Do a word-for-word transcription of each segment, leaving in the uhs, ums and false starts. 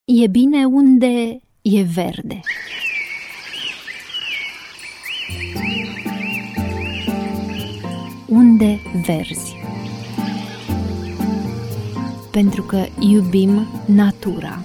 E bine unde e verde. Unde verzi. Pentru că iubim natura.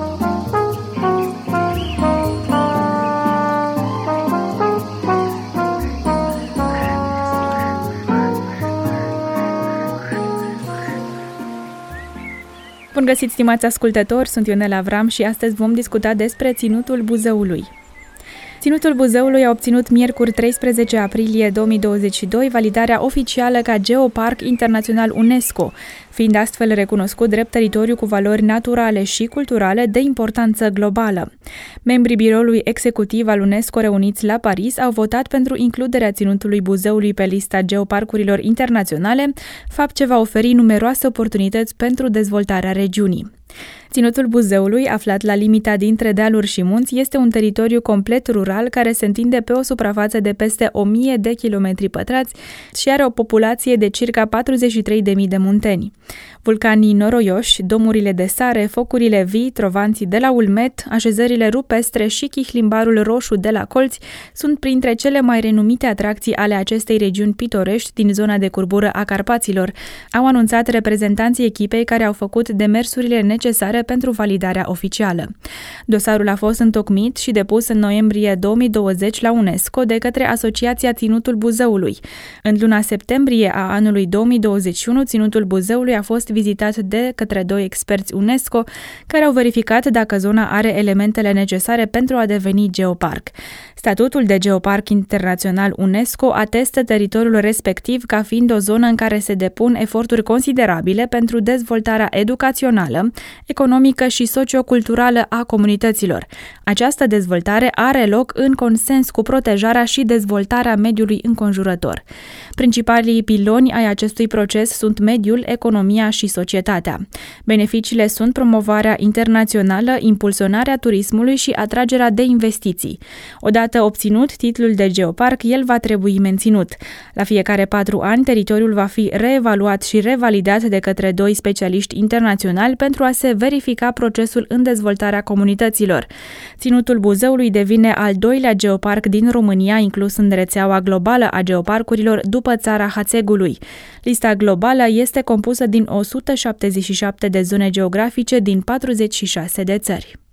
Bun găsit, stimați ascultători, sunt Ionela Avram și astăzi vom discuta despre Ținutul Buzăului. Ținutul Buzăului a obținut miercuri treisprezece aprilie două mii douăzeci și doi validarea oficială ca Geoparc Internațional UNESCO, fiind astfel recunoscut drept teritoriu cu valori naturale și culturale de importanță globală. Membrii biroului executiv al UNESCO reuniți la Paris au votat pentru includerea Ținutului Buzăului pe lista geoparcurilor internaționale, fapt ce va oferi numeroase oportunități pentru dezvoltarea regiunii. Ținutul Buzăului, aflat la limita dintre dealuri și munți, este un teritoriu complet rural care se întinde pe o suprafață de peste o mie de kilometri pătrați și are o populație de circa patruzeci și trei de mii de munteni. Vulcanii noroioși, domurile de sare, focurile vii, trovanții de la Ulmet, așezările rupestre și chihlimbarul roșu de la Colți sunt printre cele mai renumite atracții ale acestei regiuni pitorești din zona de curbură a Carpaților, au anunțat reprezentanții echipei care au făcut demersurile necesare pentru validarea oficială. Dosarul a fost întocmit și depus în noiembrie două mii douăzeci la UNESCO de către Asociația Ținutul Buzăului. În luna septembrie a anului două mii douăzeci și unu, Ținutul Buzăului a fost vizitat de către doi experți UNESCO care au verificat dacă zona are elementele necesare pentru a deveni geoparc. Statutul de Geoparc Internațional UNESCO atestă teritoriul respectiv ca fiind o zonă în care se depun eforturi considerabile pentru dezvoltarea educațională, economică și socioculturală a comunităților. Această dezvoltare are loc în consens cu protejarea și dezvoltarea mediului înconjurător. Principalii piloni ai acestui proces sunt mediul, economia și societatea. Beneficiile sunt promovarea internațională, impulsionarea turismului și atragerea de investiții. Odată obținut titlul de geoparc, el va trebui menținut. La fiecare patru ani, teritoriul va fi reevaluat și revalidat de către doi specialiști internaționali pentru a se verifica procesul în dezvoltarea comunităților. Ținutul Buzăului devine al doilea geoparc din România inclus în rețeaua globală a geoparcurilor după țara Hațegului. Lista globală este compusă din o sută șaptezeci și șapte de zone geografice din patruzeci și șase de țări.